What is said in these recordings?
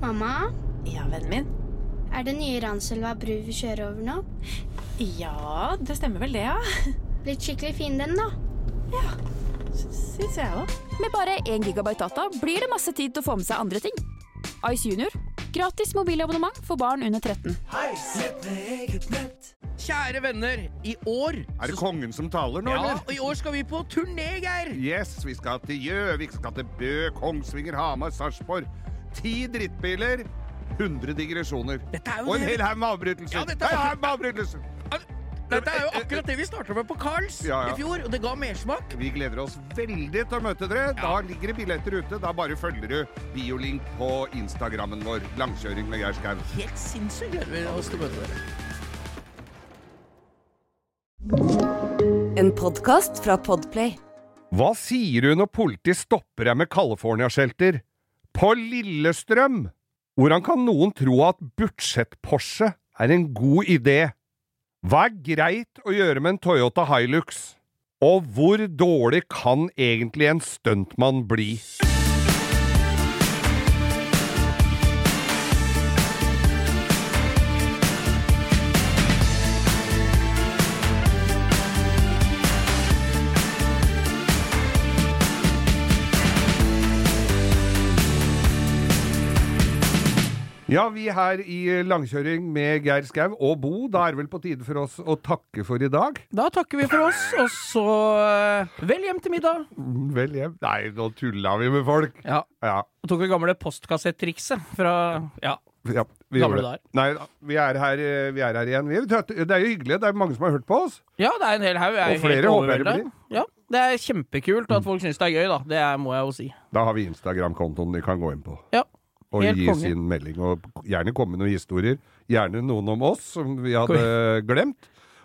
Mamma? Ja, vennen min? Det nye Ranselva bru vi kjører over nå? Ja, det stemmer vel det, ja. Blitt skikkelig fin den da. Ja, synes jeg også. Med bare 1 gigabyte data blir det masse tid til å få med seg andre ting. Ice Junior. Gratis mobilabonnement for barn under 13. Hei, sett med eget nett. Kjære venner, i år... Det kongen som taler nå, Ja, eller? og i år skal vi på turné, Geir! Yes, vi skal til Gjøvik, vi skal til Bø, Kongsvinger, Hamar, Sarpsborg. 10 drittbiler, 100 digresjoner. Dette jo Og en det- hel haug med avbrytelser. Ja, dette er- En haug med avbrytelser. Dette jo akkurat det vi startet med på Karls Ja. i fjor, og det ga mersmak. Vi gleder oss veldig til å møte dere. Da ligger det billetter ute. Da bare følger du biolink på Instagrammen vår. Langkjøring med Geir Skau. Helt sinnssykt gleder vi oss til å møte dere. En podcast fra Podplay. Hva sier du når politiet stopper deg med California-skjelter? På Lillestrøm! Hvordan kan noen tro at budsjett-Porsche en god idé? Hva greit å gjøre med en Toyota Hilux? Og hvor dårlig kan egentlig en stuntmann bli? Ja, vi her i langkjøring med Geir Skau og Bo. Da det vel på tide for oss å takke for i dag. Da takker vi for oss, og så vel hjem til middag. Vel hjem. Nei, nå tullet vi med folk. Ja, Ja. og tok vi gamle postkassettrikset fra, ja, Ja, vi Gamle gjorde det. Nei, vi er her igjen. Det jo hyggelig, det mange som har hørt på oss. ja, det en hel haug. Jeg Og flere helt håper jeg det overveldet. Ja, det kjempekult at folk synes det gøy da, det må jeg jo si. Da har vi Instagram-kontoen de kan gå inn på. Ja, Og helt gi konge. sin melding, og gjerne komme med noen historier. Gjerne noen om oss, som vi hadde glemt.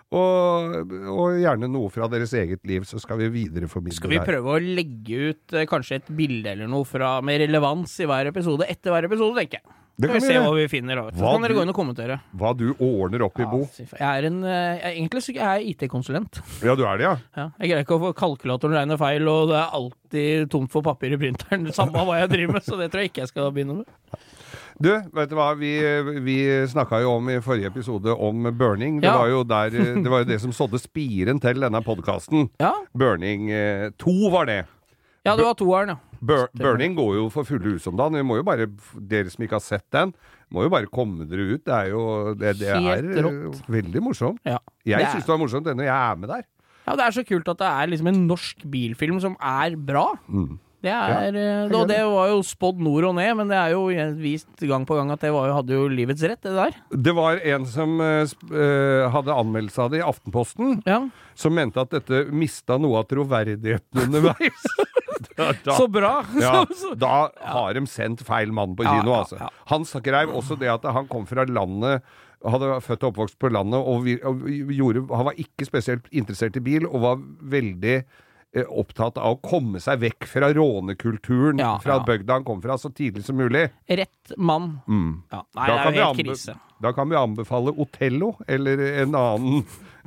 Og gjerne noe fra deres eget liv, så skal vi videreformidle Skal vi prøve å legge ut kanskje et bilde eller noe med relevans i hver episode, etter hver episode, tenker jeg. Det Skal kan vi vi se gjøre. hva vi finner da. Så Hva kan dere du- gå inn og kommentere. Hva du ordner opp i, Bo. Egentlig så er jeg IT-konsulent. Ja, du det, ja. Ja, jeg greier ikke å få kalkulatoren regne feil, og det alltid tomt for papir i printeren, samme hva jeg driver med, så det tror jeg ikke jeg skal begynne med. Du, vet du hva, vi snakket jo om i forrige episode om burning. Det Ja. var jo det som sådde spiren til denne podcasten. Ja, Burning 2 var det. ja det var toeren, ja. Burning går jo for fulle hus om dagen. Vi må jo bare, dere som ikke har sett den, må jo bare komme dere ut. Det er jo det Helt rått. veldig morsomt. Ja, Jeg det synes det var morsomt når jeg med der. Ja, det så kult at det liksom en norsk bilfilm som bra. Det og det var jo spådd nord og ned, men det jo vist gang på gang at det hadde jo livets rett, det der. Det var en som hadde anmeldelse av det i Aftenposten, Ja, som mente at dette mistet noe av troverdigheten underveis. så bra. Ja, Så- da har de sendt feil mann på Ja, kino, ja, altså. ja. Han skrev også det at han kom fra landet, hadde født og oppvokst på landet, og han var ikke spesielt interessert i bil, og var veldig opptatt av å komme seg vekk fra rånekulturen, Ja, fra ja. bygda han kom fra, så tidlig som mulig. Rett mann. Ja, nei, Da det kan jo helt vi krise. Da kan vi anbefale Otello, eller en annen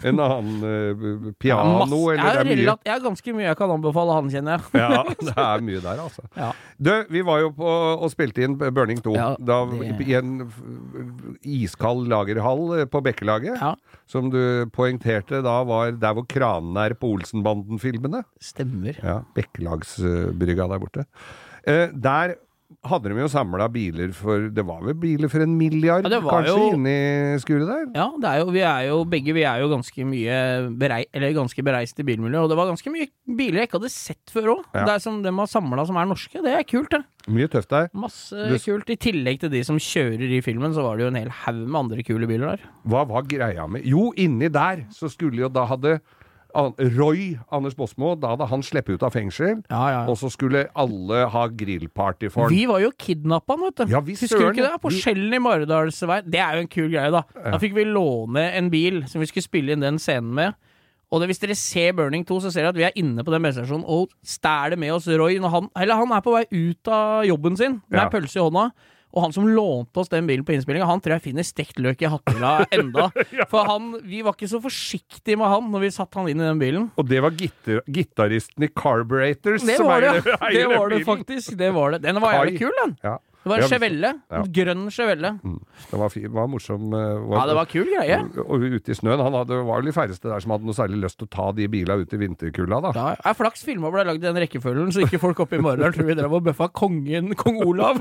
piano, eller det mye. Jeg har ganske mye jeg kan anbefale han, kjenner jeg. Ja, det mye der, altså. Ja. Du, vi var jo på og spilte inn Burning 2 Ja, i en iskald lagerhall på Bekkelaget, Ja. som du poengterte da var der hvor kranene på Olsenbanden-filmene. Stemmer. Ja, Bekkelagsbrygga der borte. Der hadde de jo samlet biler det var vel biler for 1 milliard, Ja, det var kanskje, jo- inni skuret der? Ja, vi er jo ganske mye ganske bereist i bilmiljøet, og det var ganske mye biler jeg ikke hadde sett før også. Ja. Det som de har samlet som norske, det kult det. Mye tøft der. Masse Du- kult. I tillegg til de som kjører i filmen, så var det jo en hel haug med andre kule biler der. Hva var greia med? Jo, inni der så skulle jo da hadde Roy, Anders Båsmo, da hadde han sleppet ut av fengsel, Ja. og så skulle alle ha grillparty for han. Vi var jo kidnappet, vet du. Ja, vi Husker du søren, ikke det? På vi- Skjellen i Maridalsvei. Det jo en kul greie, da. Da fikk vi låne en bil som vi skulle spille inn den scenen med. Og hvis dere ser Burning 2, så ser dere at vi inne på den bensinstasjonen og stæler med oss Roy når han på vei ut av jobben sin. Det Ja. pølse i hånda. Og han som lånte oss den bilen på innspillinga, han tror jeg finner stekt løk i hatthylla enda. For vi var ikke så forsiktige med han når vi satte han inn i den bilen. Og det var gitaristen i Carburetors Det som var det, eier det var det bilen. faktisk. Det var det. Den var jævlig Kai. kul, den. Ja. Det var en Ja, Chevelle. ja. En grønn Chevelle. Det var fin, det var morsom. Ja, det var kul greie. Og ute i snøen, det var jo de færreste der som hadde noe særlig lyst til å ta de bilene ut i vinterkulda da. Ja, jeg flaks filmet ble lagd i den rekkefølgen, så ikke folk oppe i morgen tror vi drev og bøffa kong Olav.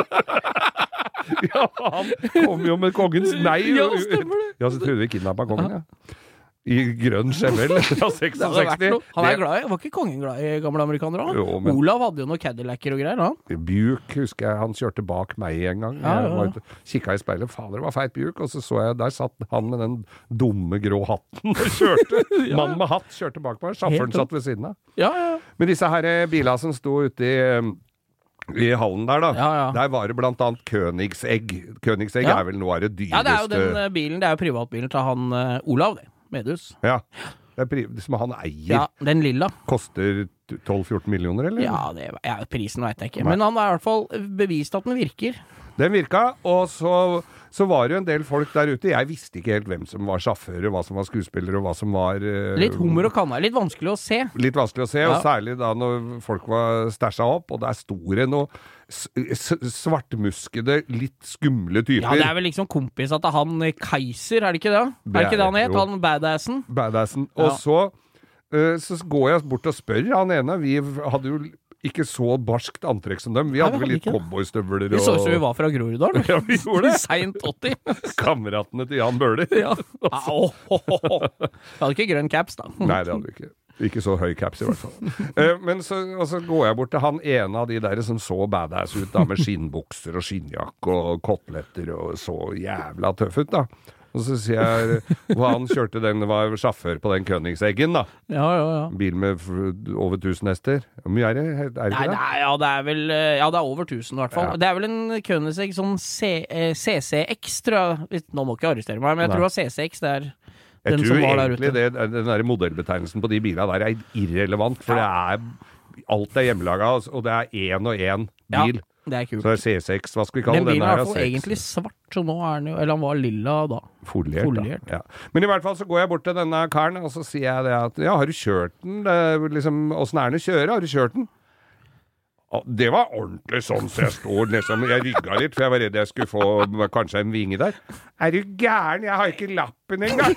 Ja, han kom jo med kongens nei. Ja, stemmer det. Ja, så trodde vi kidnappet kongen, ja. I grønn Chevelle fra 66. Han er glad i, var ikke kongen glad i gamle amerikanere? Jo, men- Olav hadde jo noen Cadillacer og greier, han. Bjuk, husker jeg, han kjørte bak meg en gang. Ja. Jeg var ute, kikket i speilet, fader, det var feit Bjuk, og så jeg, der satt han med den dumme grå hatten og kjørte. Mannen med hatt kjørte bak meg, sjåføren satt ved siden av. Ja. Men disse her bilene som sto ute i hallen der da, Ja. der var det blant annet Königsegg. Königsegg Ja. er vel noe av det dyreste. Ja, det er jo den bilen, det er jo privatbilen til han Olav, det. Medhus. Ja, det er som han eier. Ja, den lilla. Koster 12-14 millioner, eller? Ja, prisen vet jeg ikke. Men han har i hvert fall bevist at den virker. Den virka, og så var det jo en del folk der ute. Jeg visste ikke helt hvem som var sjåfører, hva som var skuespillere, og hva som var Litt hummer og kanne. Litt vanskelig å se. Litt vanskelig å se, Ja. og særlig da når folk var stæsja opp, og der sto det noe svartmuskede, litt skumle typer. Ja, det er vel liksom kompis at han Kaiser, er det ikke det? Det Er det ikke det han er het? jo. Han badassen? Badassen. Ja. Og så går jeg bort og spør han ene. Vi hadde jo ikke så barskt antrekk som dem. Vi hadde vel litt ikke det. cowboystøvler Vi så ut som vi og var fra Groruddalen. Ja, vi gjorde det. Seint 80. kameratene til Jan Bøhler. Ja. Vi hadde ikke grønn caps, da. Nei, det hadde vi ikke. Ikke så høy caps i hvert fall. Men så går jeg bort til han ene av de der som så badass ut da, med skinnbukser og skinnjakke og koteletter og så jævla tøff ut da. Og så sier jeg, hva han kjørte den, var sjåfør på den Königseggen da. Ja. Bil med over 1000 hester. Hvor mye er det? Er det Nei, ikke det? det er vel Ja, det er over 1000 i hvert fall. Ja. Det er vel en Koenigsegg sånn CCX, tror jeg. Nå må ikke arrestere meg, men jeg Nei. tror det var CCX. Det er Jeg den tror som var der egentlig ute. den der modellbetegnelsen på de bilene der er irrelevant, for alt er hjemmelaga, og det er én og én bil. Ja, det er kult. Så det er C6, hva skal vi kalle Den den? bilen er i her hvert fall egentlig svart, så nå er den jo Eller han var lilla da. Foliert. Foliert. Da. Ja. Men i hvert fall så går jeg bort til denne karen, og så sier jeg det at ja, har du kjørt den? Det er liksom, åssen er den å kjøre? Har du kjørt den? Ja, det var ordentlig sånn, så jeg står liksom, jeg rygga litt, for jeg var redd jeg skulle få kanskje en vinge der. Er du gæren? Jeg har ikke lappen engang!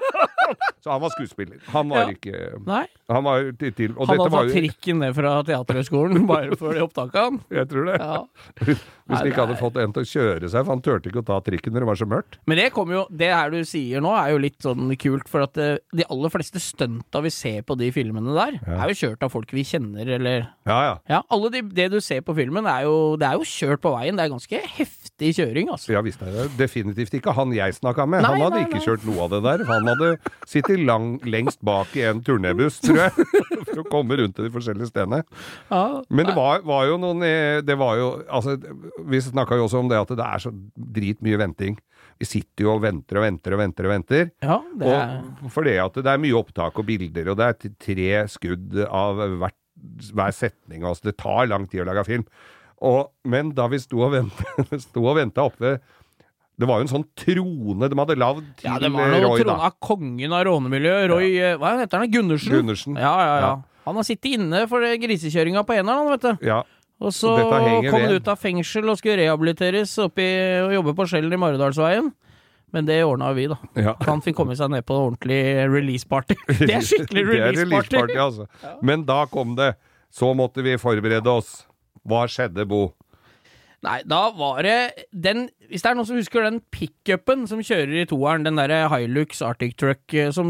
Så han var skuespiller. Han var Ja. ikke Nei, Han var til og han dette hadde var tatt jo trikken ned fra Teaterhøgskolen bare for det opptaket han. Jeg tror det. Ja. Hvis Nei, han ikke hadde det er- fått en til å kjøre seg, for han turte ikke å ta trikken når det var så mørkt. Men det kommer jo, det her du sier nå er jo litt sånn kult, for at de aller fleste stunta vi ser på de filmene der, er jo kjørt av folk vi kjenner, eller Ja. Ja, alle det du ser på filmen det er jo kjørt på veien, det er ganske heftig kjøring, altså. Ja visst er det. Definitivt ikke han jeg snakka med. Nei, Han hadde nei, ikke nei. kjørt noe av det der. Han hadde sittet lengst bak i en turnébuss, tror jeg, for å komme rundt til de forskjellige stedene. Ja, Men det var jo noen Det var jo Altså, vi snakka jo også om det at det er så dritmye venting. Vi sitter jo og venter og venter og venter og venter. ja det er Og for det at det er mye opptak og bilder, og det er 3 skudd av hver setning. Altså, det tar lang tid å lage film. Men da vi sto og venta oppe det var jo en sånn trone de hadde lagd til Ja, det var noe Roy, trone da. av kongen av rånemiljøet, Roy, hva heter han, Gundersen? Gundersen. Ja. Han har sittet inne for grisekjøringa på eneren, vet du. Ja. Og så Og dette henger kom han ved. ut av fengsel og skulle rehabiliteres og jobbe på Skjellen i Maridalsveien. Men det ordna vi, da. Ja. Han fikk komme seg ned på ordentlig release-party. Det er skikkelig Det er release-party. release-party, altså. Men da kom det. Så måtte vi forberede oss. Hva skjedde, Bo? Nei, da var det den hvis det er noen som husker den pickupen som kjører i toeren, den der Hilux Arctic Truck som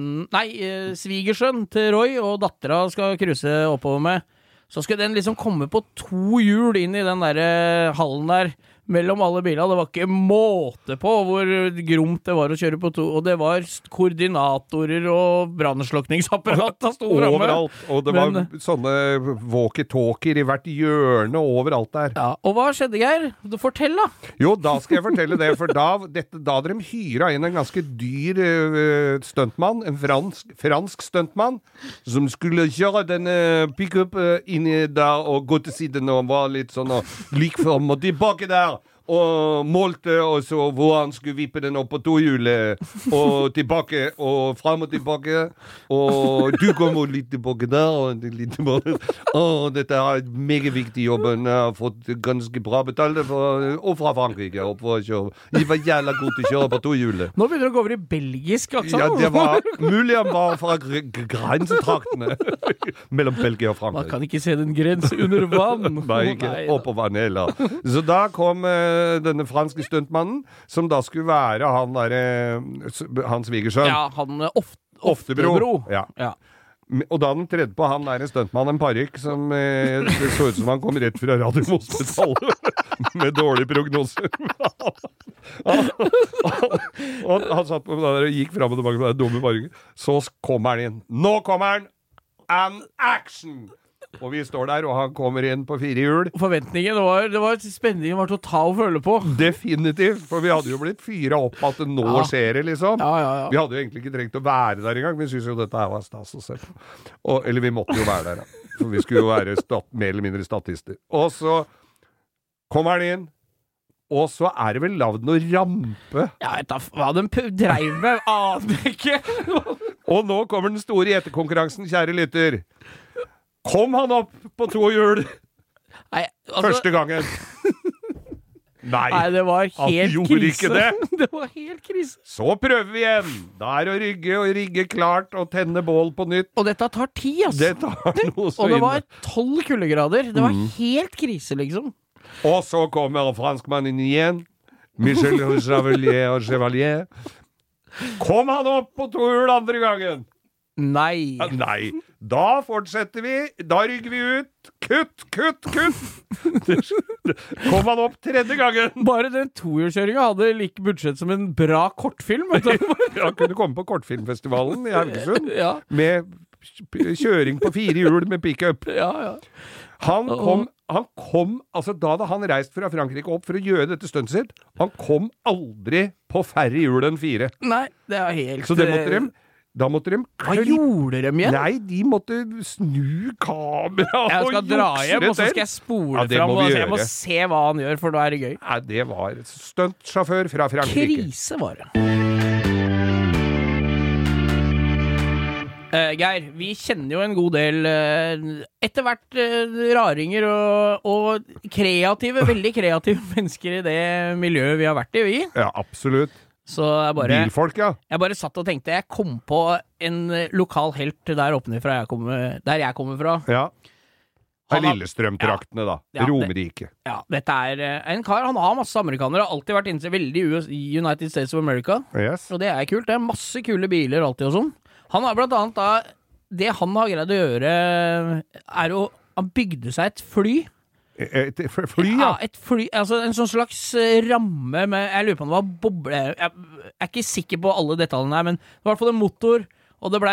svigersønn til Roy og dattera skal cruise oppover med, så skulle den liksom komme på 2 hjul inn i den der hallen der mellom alle bilene. Det var ikke måte på hvor gromt det var å kjøre på 2, og det var koordinatorer og brannslukningsapparat som sto framme. Overalt. Og det var Men- sånne walkie-talkier i hvert hjørne overalt der. Ja, og hva skjedde, Geir? Fortell, da. Jo, da skal jeg fortelle det, for da hadde de hyra inn en ganske dyr stuntmann, en fransk stuntmann, som skulle kjøre denne pickup inn der og gå til siden og var litt sånn og lik fram og tilbake der. og målte, og så hvor han skulle vippe den opp på tohjulet, og tilbake, og frem og tilbake, og du kommer litt tilbake der, og litt tilbake. Dette er en meget viktig jobb, jeg har fått ganske bra betalt, og fra Frankrike, og for å kjøre. De var jævla god til å kjøre på tohjulet. Nå begynner det å gå over i belgisk aksent. Ja, det var mulig han var fra grensetraktene mellom Belgia og Frankrike. Man kan ikke se den grense under vann. Nei, ikke oppå vannet heller. Så da kom denne franske stuntmannen, som da skulle være han der, hans svigersønn. Ja, han Oftebro. Ja. Og da han tredde på han der stuntmannen, en parykk som det så ut som han kom rett fra Radiumhospitalet med dårlig prognose. Og han satt på der og gikk frem og tilbake med den dumme parykken. Så kommer han inn. Nå kommer han! And action! Og vi står der, og han kommer inn på 4 hjul. Forventningen spenningen var total å føle på. Definitivt, for vi hadde jo blitt fyret opp at nå skjer det, liksom. Ja. Vi hadde jo egentlig ikke trengt å være der engang. Vi synes jo dette her var stas å se på. Eller vi måtte jo være der, da. For vi skulle jo være mer eller mindre statister. Og så kommer han inn, og så er det vel lavd noe rampe. Ja, hva de dreiv med, aner ikke. Og nå kommer den store gjettekonkurransen, kjære lytter. Kom han opp på 2 hjul første gangen? Nei, det var helt gjorde krise. ikke det. Det var helt krise. Så prøver vi igjen. Da er å rygge og rigge klart og tenne bål på nytt. Og dette tar tid, altså. Det tar noe så og det inn. var 12 kuldegrader. Det var helt krise, liksom. Og så kommer franskmannen igjen. Michel Chevalier. Kom han opp på 2 hjul andre gangen? Nei. Nei. Da fortsetter vi. Da rygger vi ut. Kutt. Kom han opp 3. gangen. Bare den tohjulskjøringen hadde like budsjett som en bra kortfilm. Han kunne komme på kortfilmfestivalen i Haugesund Ja. med kjøring på 4 hjul med pick-up. Ja. Han kom, altså da hadde han reist fra Frankrike opp for å gjøre dette stuntet sitt. Han kom aldri på færre hjul enn 4. Nei, det er helt... Så det måtte da måtte de Hva gjorde de igjen? Nei, de måtte snu kamera og Jeg skal dra hjem, og så skal jeg spole fram, og jeg må se hva han gjør, for da er det gøy. Nei, det var stuntsjåfør fra Frankrike. Krise var det. Geir, vi kjenner jo en god del etter hvert raringer og kreative, veldig kreative mennesker i det miljøet vi har vært i, vi. Ja, absolutt. Så Bilfolk, ja. Jeg bare satt og tenkte, jeg kom på en lokal helt der oppnifra der jeg kommer fra. Ja. Lillestrøm-traktene, da. Romerike. Dette er en kar, han har masse amerikanere, har alltid vært inne veldig i United States of America. Yes. Og det er kult, det er masse kule biler alltid og sånn. Han har blant annet da, det han har greid å gjøre, han bygde seg et fly. Et fly, ja. Et fly, altså en sånn slags ramme med, jeg lurer på om det var boble, jeg er ikke sikker på alle detaljene her, men det var i hvert fall en motor, og det ble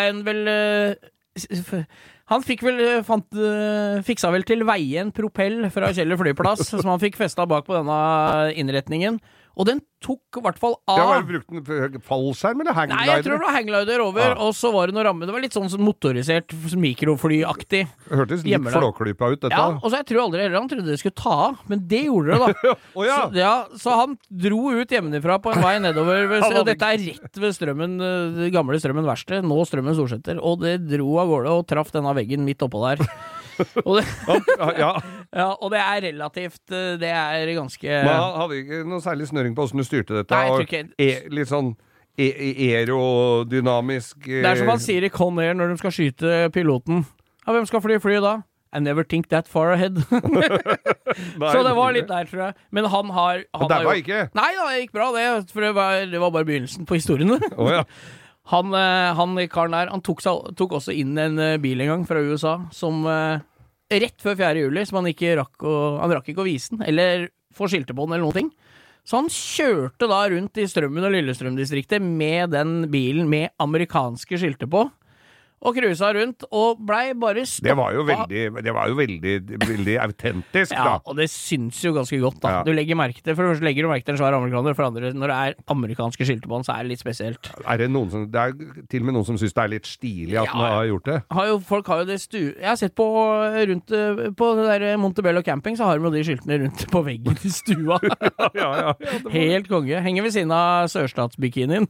han fiksa vel til veie en propell fra Kjeller flyplass, som han fikk festet bak på denne innretningen, og den tok i hvert fall av. Ja, var det brukt en fallskjerm eller hangglider? Nei, jeg tror det var hangglider over, og så var det noe ramme. Det var litt sånn motorisert, mikroflyaktig. Det hørtes litt flåklypa ut, dette. Ja, og så jeg tror aldri heller han trodde det skulle ta av, men det gjorde det da. Så han dro ut hjemmefra på en vei nedover, og dette er rett ved Strømmen, det gamle Strømmen verksted, nå Strømmen Storsenter, og det dro av gårde og traff denne veggen midt oppå der. Og det er relativt, det er ganske... Men han hadde ikke noe særlig snøring på hvordan du styrte dette. Nei, jeg tror ikke... Litt sånn aerodynamisk... Det er som han sier i Con Air når de skal skyte piloten. Ja, hvem skal fly da? I never think that far ahead. Så det var litt der, tror jeg. Men han har det var ikke? Nei da, det gikk bra det, for det var bare begynnelsen på historien. Ja. Han karen der, han tok også inn en bil en gang fra USA, som rett før 4. juli, som han rakk ikke å vise den, eller få skilte på den, eller noen ting. Så han kjørte da rundt i Strømmen og Lillestrøm-distriktet med den bilen med amerikanske skilte på, og cruisa rundt, og blei bare stoppa. Det var jo veldig autentisk, da. Ja, og det syns jo ganske godt, da. Ja. Du legger merke til, for det første legger du merke til en svær amerikaner, for det andre, når det er amerikanske skilter på den, så er det litt spesielt. Er det er til og med noen som synes det er litt stilig at man har gjort det? Folk har jo det Jeg har sett på rundt på det der Montebello camping, så har de jo de skiltene rundt på veggen i stua. Ja, Helt konge. Henger ved siden av sørstatsbikinien.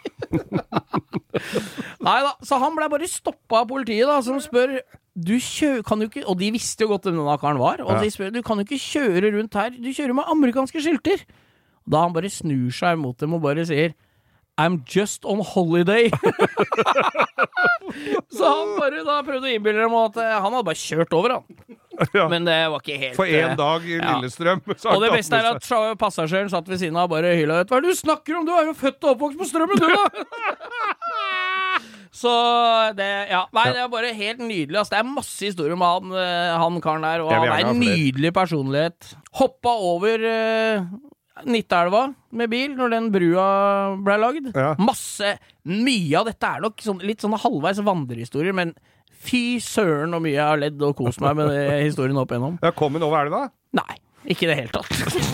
Neida, så han ble bare stoppet av politiet da, som spør kan jo ikke, og de visste jo godt hvem denne karen var, og de spør, du kan jo ikke kjøre rundt her, du kjører med amerikanske skilter. Da han bare snur seg mot dem og bare sier I'm just on holiday. Så han bare da prøvde å innbille dem at han hadde bare kjørt over han. Ja. Men det var ikke helt... For en dag i Lillestrøm. Og det beste er at passasjeren satt ved siden av og bare hylet ut. Hva er det du snakker om? Du er jo født og oppvokst på Strømmen, du da! Så det, Nei, det er bare helt nydelig. Altså. Det er masse historier om han karen der, og han er en nydelig personlighet. Hoppa over... Nittelva med bil når den brua ble lagd. Ja. Mye av dette er nok litt sånne halvveis vandrehistorier, men fy søren og mye jeg har ledd og kost meg med historien opp igjennom. Ja, kom den over elva? Nei, ikke det helt tatt.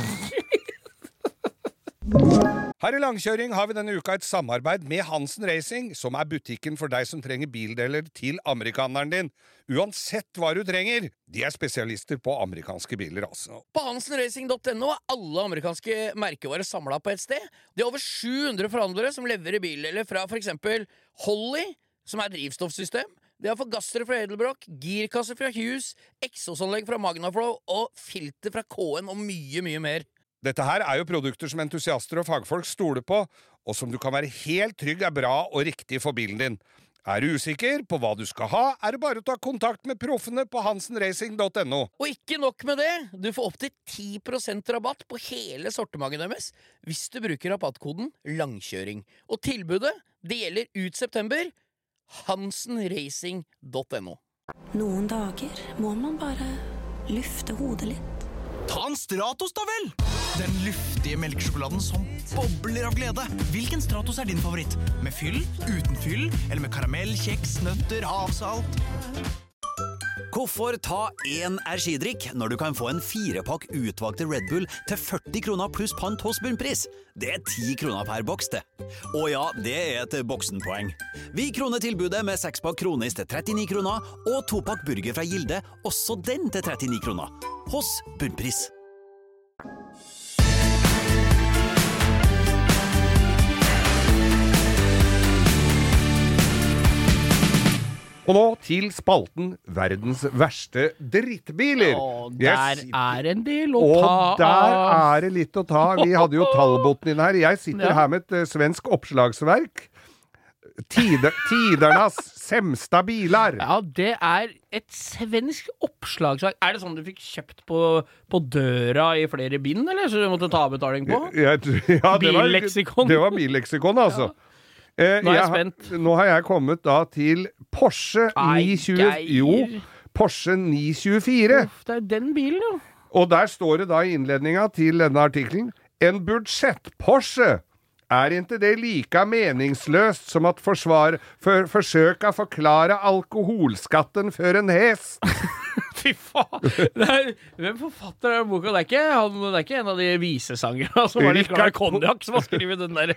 Her i Langkjøring har vi denne uka et samarbeid med Hansen Racing, som er butikken for deg som trenger bildeler til amerikaneren din. Uansett hva du trenger, de er spesialister på amerikanske biler, altså. På hansenracing.no er alle amerikanske merkevarer samlet på et sted. Det er over 700 forhandlere som leverer bildeler fra for eksempel Holly, som er drivstoffsystem. Det er forgassere fra Edelbrock, girkasser fra Hughes, eksosanlegg fra Magnaflow og filter fra KN og mye, mye mer. Dette her er jo produkter som entusiaster og fagfolk stoler på, og som du kan være helt trygg er bra og riktig for bilen din. Er du usikker på hva du skal ha, er det bare å ta kontakt med proffene på hansenracing.no. Og ikke nok med det, du får opp til 10% rabatt på hele sortimentet deres hvis du bruker rabattkoden LANGKjøring. Og tilbudet, det gjelder ut september, hansenracing.no. Noen dager må man bare lufte hodet litt. Ta en Stratos da vel! Den luftige melkesjokoladen som bobler av glede. Hvilken Stratos er din favoritt? Med fyll, uten fyll, eller med karamell, kjeks, nøtter, havsalt? Hvorfor ta en energidrikk når du kan få en 4-pakk utvalgte Red Bull til 40 kroner pluss pant hos bunnpris? Det er 10 kroner per boks, det. Og ja, det er et boksenpoeng. Vi kroner tilbudet med 6-pakk kronis til 39 kroner, og 2-pakk burger fra Gilde, også den til 39 kroner. Hos bunnpris. Og nå til spalten Verdens verste drittbiler. Der er en del å ta. Og der er det litt å ta. Vi hadde jo Talboten inn her. Jeg sitter her med et svensk oppslagsverk. Tidernas semsta bilar. Ja, det er et svensk oppslagsverk. Er det sånn du fikk kjøpt på døra i flere bind, eller? Så du måtte ta betaling på? Ja, billeksikon. Det var billeksikon, altså. Ja. Nå er jeg spent. Nå har jeg kommet da til Porsche 924. Porsche 924. Uff, det er den bilen, jo. Og der står det da i innledninga til denne artikkelen: en budsjett-Porsche er ikke det like meningsløst som at forsøka forklare alkoholskatten for en hest. Fy faen! Hvem forfatter den boka? Det er ikke en av de visesangerne som var litt glad i konjakk som har skrevet den der.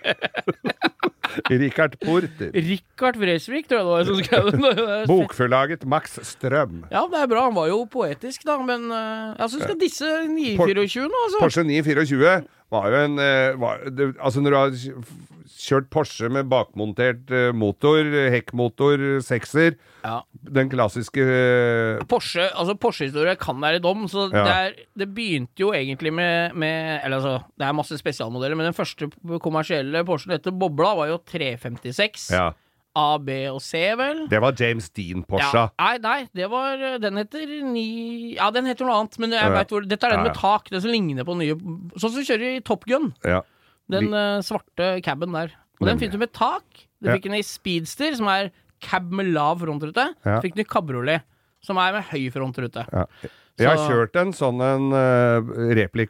Richard Porter. Richard Vresvik, tror jeg det var som skrev den. Bokforlaget Max Strøm. Ja, det er bra. Han var jo poetisk, da, men jeg synes skal disse 924 nå, altså. Porsche 924 var jo altså når du har kjørt Porsche med bakmontert motor, hekkmotor, 6er, den klassiske Porsche-historie kan være dom, så det begynte jo egentlig med eller altså, det er masse spesialmodeller, men den første kommersielle Porsche etter Bobla var jo 356. Ja. A, B og C, vel? Det var James Dean Porsche. Ja. Nei, det var, den heter ja, den heter noe annet, men jeg vet hvor, dette er den med tak, den som ligner på nye, sånn som kjører i Top Gun. Ja. Den svarte cabben der. Og den fikk du med tak. Du fikk den i Speedster, som er cab med lav frontrute. Du fikk den i Cabriolet, som er med høy frontrute. Ja. Jeg har kjørt en sånn replika.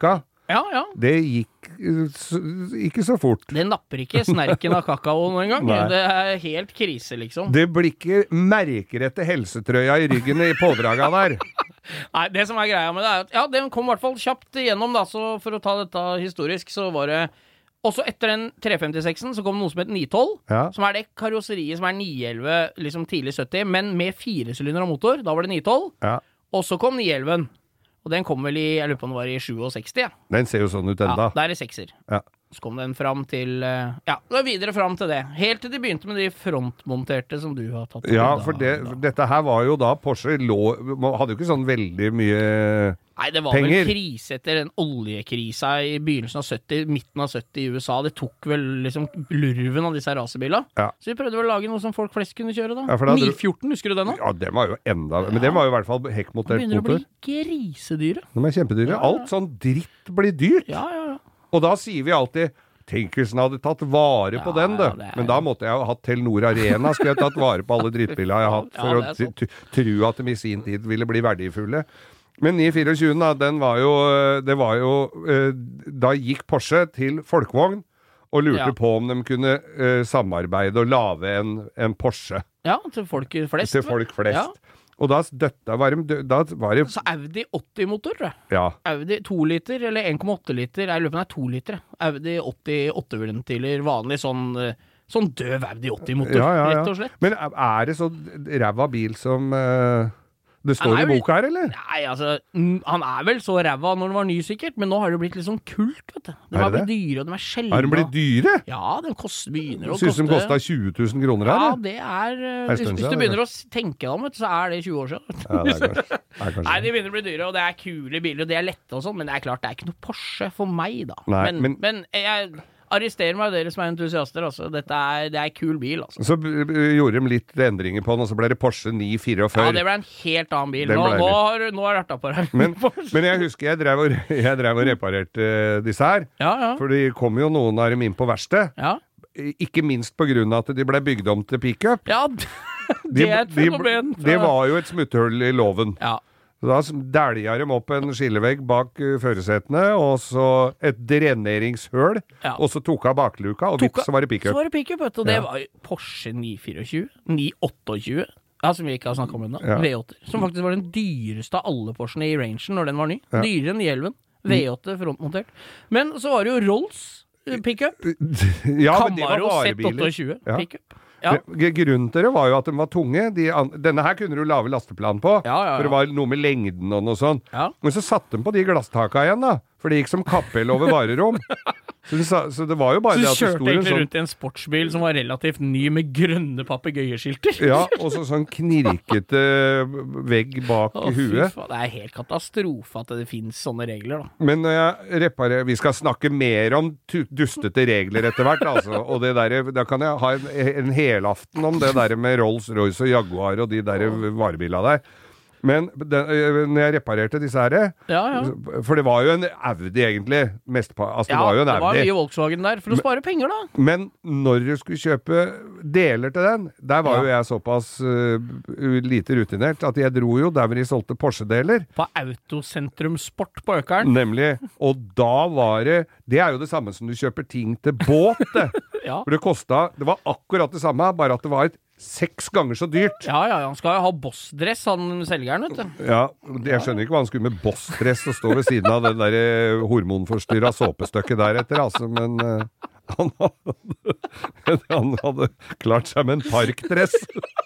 Ja, ja. Det gikk ikke så fort. Det napper ikke snerken av kakao noen gang. Nei. Det er helt krise, liksom. Det blir ikke merker etter helsetrøya i ryggen i pådraga der. Nei, det som er greia med det er at, ja, den kom i hvert fall kjapt igjennom da, så for å ta dette historisk, så var det også etter den 356-en så kom det noe som het 912, som er det karosseriet som er 911, liksom tidlig 70, men med 4-sylinder og motor, da var det 912, og så kom 911, og den kom vel i, jeg lurer på om det var i 67, ja. Den ser jo sånn ut enda. Ja, der er 6-er. Ja. Så kom den fram til, ja, det var videre fram til det. Helt til de begynte med de frontmonterte som du har tatt. Ja, for dette her var jo da Porsche hadde jo ikke sånn veldig mye penger. Nei, det var vel krise etter den oljekrisa i begynnelsen av 70, midten av 70 i USA. Det tok vel liksom lurven av disse rasebiler. Ja. Så vi prøvde vel å lage noe som folk flest kunne kjøre da. Ja, 914, husker du den da? Ja, det var jo enda, men det var jo i hvert fall hekkmontert motor. Det begynner å bli grisedyre. De er kjempedyre. Alt sånn dritt blir dyrt. Ja, ja, ja. Og da sier vi alltid, tenk hvis den hadde tatt vare på den, det. Men da måtte jeg ha hatt Telenor Arena, skulle jeg tatt vare på alle drittbilene jeg har hatt, for å tro at de i sin tid ville bli verdifulle. Men 924, da, da gikk Porsche til Folkevogn, og lurte på om de kunne samarbeide og lave en Porsche. Ja, til folk flest. Til folk flest. Ja. Og da var det så Audi 80-motor, tror jeg. Ja. Audi 2 liter, eller 1,8 liter. Jeg lurer på den er 2 liter. Audi 88-ventiler, vanlig sånn døv Audi 80-motor, rett og slett. Men er det så ræva bil som det står i boka her, eller? Nei, altså, han er vel så ræva når den var ny, sikkert, men nå har det blitt litt sånn kult, vet du. De har blitt dyre, og de er sjelden. Har de blitt dyre? Ja, den begynner å koste. Synes de kostet 20 000 kroner her? Ja, det er hvis du begynner å tenke deg om, så er det 20 år siden. Ja, det er kanskje. Nei, de begynner å bli dyre, og det er kule biler, og det er lette og sånn, men det er klart, det er ikke noe Porsche for meg, da. Nei, men jeg arresterer meg dere som er entusiaster, altså. Det er kul bil, altså. Så gjorde de litt endringer på den, og så ble det Porsche 944. Ja, det ble en helt annen bil. Nå har jeg rørta på deg. Men jeg husker jeg drev og reparerte disse her. Ja. For det kom jo noen av dem inn på verksted. Ja. Ikke minst på grunn av at de ble bygd om til pick-up. Ja, det er et fenomen. Det var jo et smutthull i loven. Ja. Da dælja de opp en skillevegg bak førersetene, og så et dreneringshøl, og så tok av bakluka, og vips, så var det pick-up. Så var det pick-up, vet du. Og det var jo Porsche 924, 928, som vi ikke har snakket om ennå, V8, som faktisk var den dyreste av alle Porschene i rangen når den var ny. Dyrere enn 911, V8 frontmontert. Men så var det jo Rolls pick-up. Ja, men det var varebiler. Z28 pick-up. Ja. Grunnen til det var jo at de var tunge. Denne her kunne du lave lasteplan på, for det var noe med lengden og noe sånt. Ja. Men så satte de på de glasstaka igjen, da. For det gikk som kappell over varerom. Så det var jo bare det at det sto en sånn... Så du kjørte egentlig rundt i en sportsbil som var relativt ny med grønne papegøyeskilter? Ja, og så sånn knirkete vegg bak huet. Det er helt katastrofe at det finnes sånne regler, da. Men når jeg reparerer... Vi skal snakke mer om dustete regler etter hvert, altså. Og det der, da kan jeg ha en helaften om det der med Rolls-Royce og Jaguar og de der varebilene der. Men når jeg reparerte disse her, for det var jo en Audi egentlig, mestparten, det var jo en Audi. Det var mye Volkswagen der, for å spare penger da. Men når du skulle kjøpe deler til den, der var jo jeg såpass lite rutinert, at jeg dro jo der hvor de solgte Porsche-deler. På Autosentrum Sport på Økeren. Nemlig, og da var det er jo det samme som du kjøper ting til båt, det. For det var akkurat det samme, bare at det var 6 ganger så dyrt. Ja, han skal jo ha bossdress, han selgeren, vet du. Ja, jeg skjønner ikke hva han skulle med bossdress og stå ved siden av det der hormonforstyrra såpestøkket der etter, altså, men han hadde klart seg med en parkdress.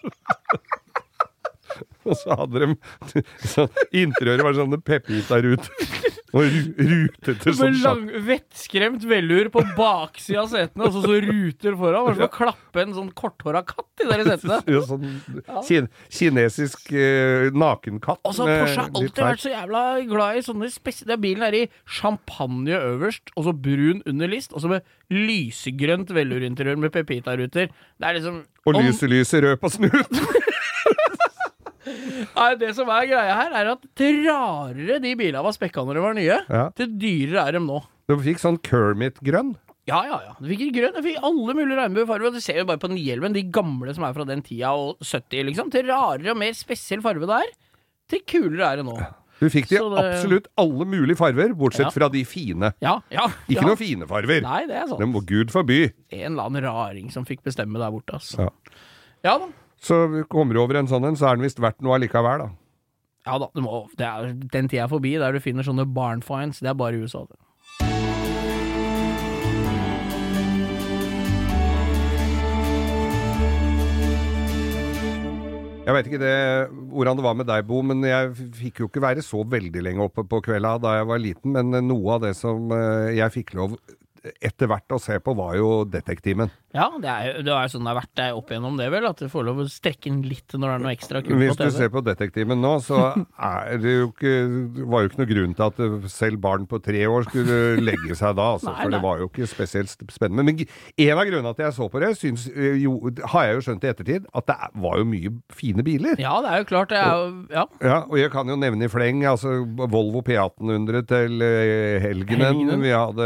Og så hadde de interiøret var sånne Pepita-ruter. Og rutete som lang, vettskremt velur på baksida av setene, og så ruter foran, og så klappe en sånn korthåra katt i der setene. Ja, sånn kinesisk nakenkatt. Og så Porsche har alltid vært så jævla glad i sånne spesielle. Bilen er i champagne øverst, og så brun under list, og så med lysegrønt velurinteriør med Pepita-ruter. Det er liksom... Og lyse rød på snut. Nei, det som er greia her er at til rarere de bilene var spekka når de var nye, til dyrere er de nå. Du fikk sånn Kermit-grønn? Ja. Du fikk grønn, du fikk alle mulige regnbuefarver. Du ser jo bare på 911, de gamle som er fra den tida og 70 liksom. Til rarere og mer spesiell farve det er, til kulere er det nå. Du fikk de Så det- absolutt alle mulige farver, bortsett fra de fine. Ja. Ikke noen fine farver. Nei, det er sant. Det må Gud forby. En eller annen raring som fikk bestemme der borte, altså. Ja da. Så kommer du over en sånn en, så er den visst verdt noe allikevel, da. Ja da, det er den tida forbi der du finner sånne barn finds, det er bare i USA. Det. Jeg vet ikke hvordan det var med deg, Bo, men jeg fikk jo ikke være så veldig lenge oppe på kvelda da jeg var liten, men noe av det som jeg fikk lov etter hvert å se på var jo Detektimen. Ja, det er jo sånn det har vært deg opp igjennom det vel, at du får lov å strekke den litt når det er noe ekstra kult på TV. Hvis du ser på Detektimen nå, så er det jo ikke, var jo ikke noe grunn til at selv barn på 3 år skulle legge seg da, altså, for det var jo ikke spesielt spennende. Men en av grunnene til at jeg så på det, har jeg jo skjønt i ettertid, at det var jo mye fine biler. Ja, det er jo klart, det er jo, ja, og jeg kan jo nevne i fleng, altså Volvo P1800 til Helgenen.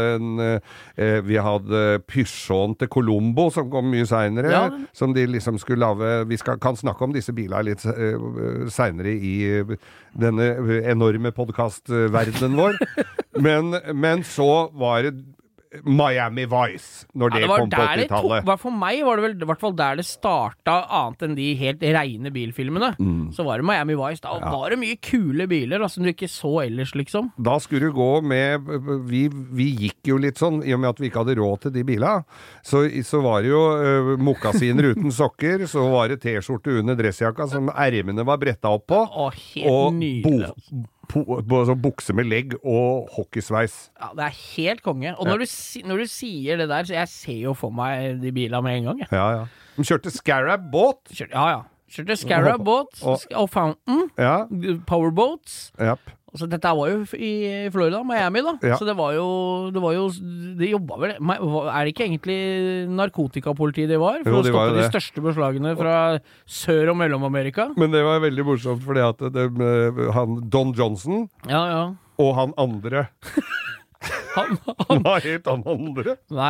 Vi hadde Peugeot til Colombo, som kom mye senere, som de liksom skulle lave. Vi kan snakke om disse bilene litt senere i denne enorme podcastverdenen vår. Men så var det Miami Vice, når det kom på 80-tallet. For meg var det vel i hvert fall der det startet, annet enn de helt rene bilfilmene. Så var det Miami Vice. Da var det mye kule biler som du ikke så ellers, liksom. Da skulle du gå med vi gikk jo litt sånn, i og med at vi ikke hadde råd til de bilene, så var det jo mokkasiner uten sokker, så var det t-skjorte under dressjakka som ermene var brettet opp på, helt nydelig. Bukse med legg og hockeysveis. Ja, det er helt konge. Og når du sier det der, så jeg ser jo for meg de bilene med en gang. Ja. De kjørte Scarab båt. Kjørte Scarab båt og Fountain. Powerboats. Så dette var jo i Florida, Miami da. Så det var jo de jobbet vel, er det ikke egentlig narkotikapolitiet de var? For å stoppe de største beslagene fra Sør- og Mellom-Amerika? Men det var veldig morsomt, fordi at han Don Johnson og han andre han var helt han andre. Nei,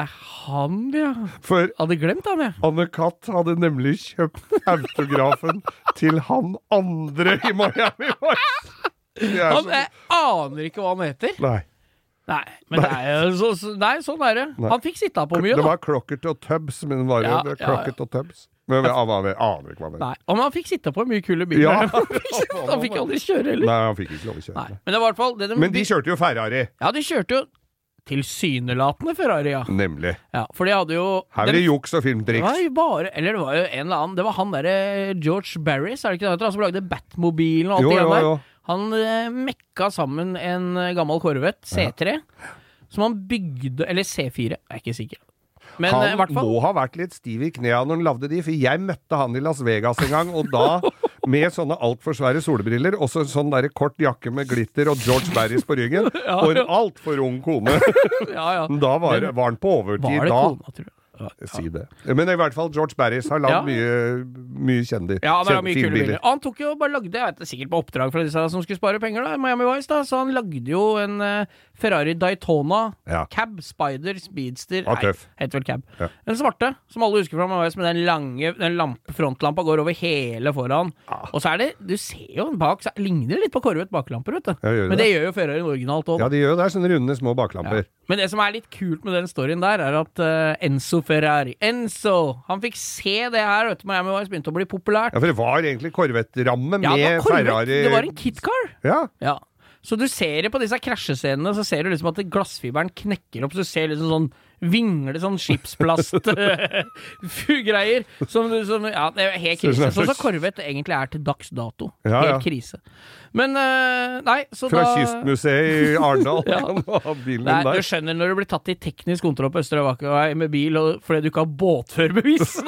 For hadde glemt han, Anne-Kat hadde nemlig kjøpt autografen til han andre i Miami Vice. Jeg aner ikke hva han heter. Nei, men det er jo sånn er det. Han fikk sitte på mye, da. Det var Crockett og Tubbs, men var det Crockett og Tubbs? Men jeg aner ikke hva det er. Nei, og han fikk sitte på mye kule biler. Han fikk aldri kjøre, eller? Nei, han fikk ikke lov å kjøre. Men det var i hvert fall Men de kjørte jo Ferrari. Ja, de kjørte jo tilsynelatende Ferrari, Nemlig. Ja, for de hadde jo her var det juks og filmtriks. Det var jo en eller annen. Det var han derre George Barris, er det ikke det han som lagde Batmobilen og alt det der? Han mekka sammen en gammel Corvette C3 som han bygde, eller C4, jeg er ikke sikker. Men han må ha vært litt stiv i knea når han lagde de, for jeg møtte han i Las Vegas en gang, og da med sånne alt for svære solbriller, og så sånn der kort jakke med glitter og George Barris på ryggen, og en alt for ung kone. Da var han på overtid. Var det kona, tror jeg? Si det. Men i hvert fall George Barris har lagd mye kjendis. Ja, han har mye kule biler. Og han tok jo bare lagde, jeg vet det, sikkert på oppdrag fra disse som skulle spare penger da, Miami Vice da, så han lagde jo en Ferrari Daytona Cab, Spider, Speedster, heter vel Cab. Den svarte, som alle husker fra Miami Vice, med den frontlampa går over hele foran. Og så er det, du ser jo bak, så ligner det litt på Corvette baklamper, vet du. Men det gjør jo Ferrari originalt også. Ja, de gjør det, sånne runde små baklamper. Men det som er litt kult med den storyen der, er at Enzo Ferrari, han fikk se det her, vet du, Miami Vice begynte å bli populært. Ja, for det var egentlig Corvette-ramme med Ferrari. Det var en kitcar. Ja. Så du ser det på disse krasjescenene, så ser du liksom at glassfiberen knekker opp, så du ser liksom sånn vingle, sånn skipsplast greier, som ja, det er helt krise. Så Corvette egentlig er til dags dato. Helt krise. Men, nei, så fra Kystmuseet i Arendal kan du ha bilen der. Du skjønner når du blir tatt i teknisk kontroll på Østre Vakkevei med bil, fordi du ikke har båtførbevis,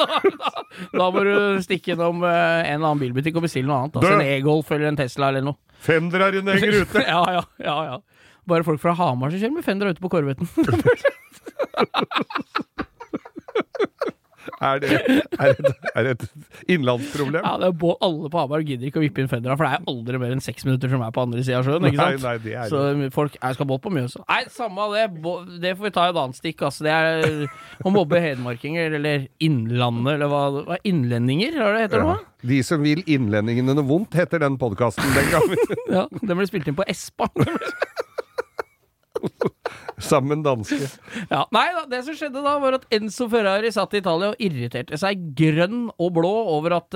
da må du stikke innom en eller annen bilbutikk og bestille noe annet. Altså en E-Golf eller en Tesla eller noe. Fender'eren henger ute. Ja. Bare folk fra Hamar som kjører med Fender ute på Corvetten. Er det innlandsproblem. Ja, det er alle på Hamar gidder ikke å vippe inn fendera, for det er aldri mer enn 6 minutter som er på andre siden av sjøen, ikke sant? Nei, det er så folk skal båt på Mjøsa. Nei, samme av det. Det får vi ta i et annet stikk, altså. Det er å mobbe hedmarkinger, eller innlandet, eller hva innlendinger, hva det heter det nå? De som vil innlendingene noe vondt, heter den podcasten den gangen. Ja, den ble spilt inn på Espa. Sammen danske. Ja, nei da, det som skjedde da var at Enzo Ferrari satt i Italia og irriterte seg grønn og blå over at